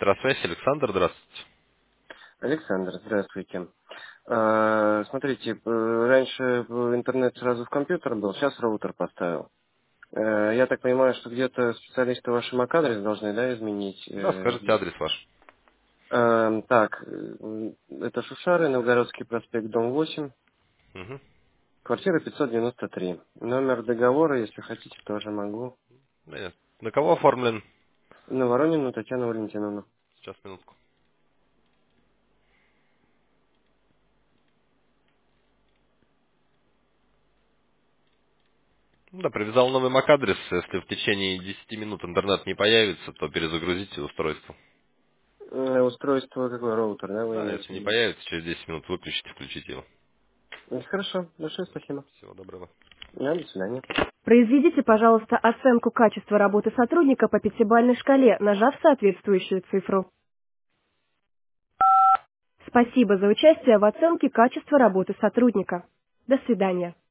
Электросвязь, Александр, здравствуйте. Александр, здравствуйте. Смотрите, раньше интернет сразу в компьютер был, сейчас роутер поставил. Я так понимаю, что где-то специалисты ваши MAC-адрес должны, да, изменить? Да, скажите адрес ваш. Так, это Шушары, Новгородский проспект, дом 8, Угу. квартира 593. Номер договора, если хотите, тоже могу. На кого оформлен? На Воронину Татьяну Валентиновну. Сейчас, минутку. Да, привязал новый MAC-адрес. Если в течение 10 минут интернет не появится, то перезагрузите устройство. Устройство какой роутер, да, вы Да, имеете если в не виду? появится, через 10 минут выключите, включите его. Хорошо, большое спасибо. Всего доброго. До свидания. Произведите, пожалуйста, оценку качества работы сотрудника по пятибалльной шкале, нажав соответствующую цифру. Спасибо за участие в оценке качества работы сотрудника. До свидания.